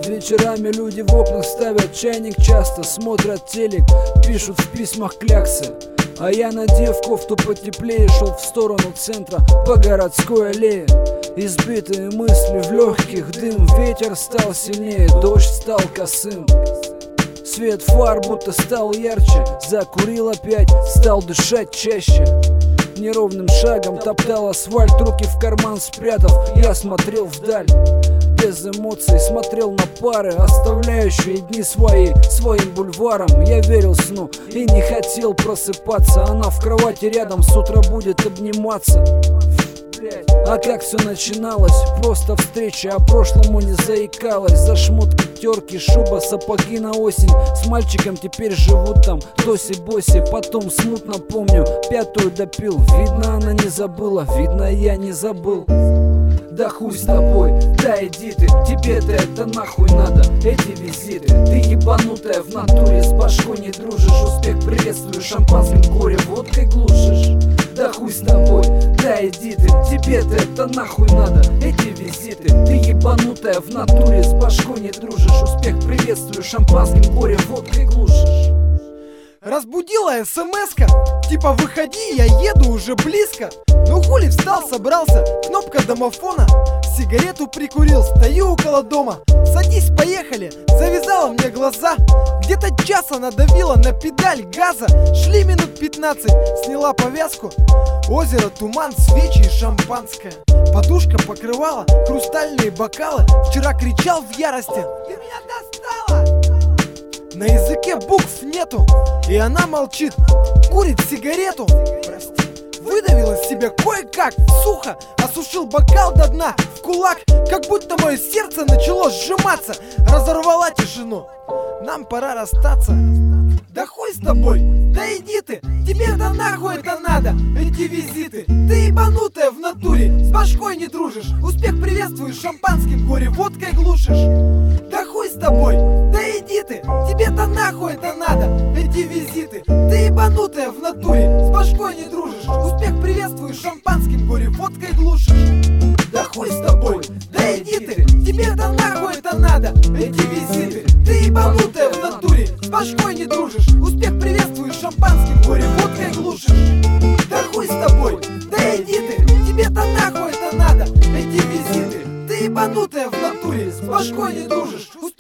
Вечерами люди в окнах ставят чайник часто, смотрят телек, пишут в письмах кляксы. А я, надев кофту потеплее, шел в сторону центра по городской аллее. Избитые мысли в легких, дым, ветер стал сильнее, дождь стал косым. Свет фар будто стал ярче, закурил опять, стал дышать чаще. Неровным шагом топтал асфальт, руки в карман спрятав, я смотрел вдаль. Без эмоций смотрел на пары, оставляющие дни своим бульваром. Я верил сну и не хотел просыпаться. Она в кровати рядом с утра будет обниматься. А как все начиналось? Просто встреча, о прошлому не заикалась. За шмотки, терки, шуба, сапоги на осень. С мальчиком теперь живут там тоси-боси. Потом смутно помню, пятую допил. Видно, она не забыла, видно, я не забыл. Да хуй с тобой, да иди ты, тебе-то это нахуй надо, эти визиты. Ты ебанутая в натуре, с башкой не дружишь. Успех приветствую, шампанским горе водкой глушишь. Да хуй с тобой, да иди ты, тебе-то это нахуй надо, эти визиты. Ты ебанутая в натуре, с башкой не дружишь. Успех приветствую, шампанским горе водкой глушишь. Разбудила смс-ка, типа выходи, я еду уже близко. Ну хули встал, собрался, кнопка домофона. Сигарету прикурил, стою около дома. Садись, поехали, завязала мне глаза. Где-то час она давила на педаль газа. Шли минут 15, сняла повязку. Озеро, туман, свечи и шампанское. Подушка покрывала, хрустальные бокалы. Вчера кричал в ярости: ты меня достала! На языке букв нету, и она молчит, курит сигарету. Прости. Выдавил из себя кое-как, сухо, осушил бокал до дна в кулак, как будто мое сердце начало сжиматься. Разорвала тишину, нам пора расстаться. Да хуй с тобой, да иди ты, тебе-то нахуй это надо, эти визиты. Ты ебанутая в натуре, с башкой не дружишь. Успех приветствуешь, шампанским горе водкой глушишь. Да хуй с тобой, да иди ты, тебе-то нахуй это надо, эти визиты. Ты ебанутая в натуре, с башкой не дружишь. Успех приветствуешь, шампанским горе водкой глушишь. Да хуй с тобой, да иди ты, тебе-то нахуй это надо, эти визиты. Ты ебанутая в натуре, с башкой не дружишь. Успех приветствуешь, шампанским горе водкой глушишь. Да хуй с тобой, да иди ты, тебе-то нахуй это надо, эти визиты. Ты ебанутая в натуре, с башкой не дружишь.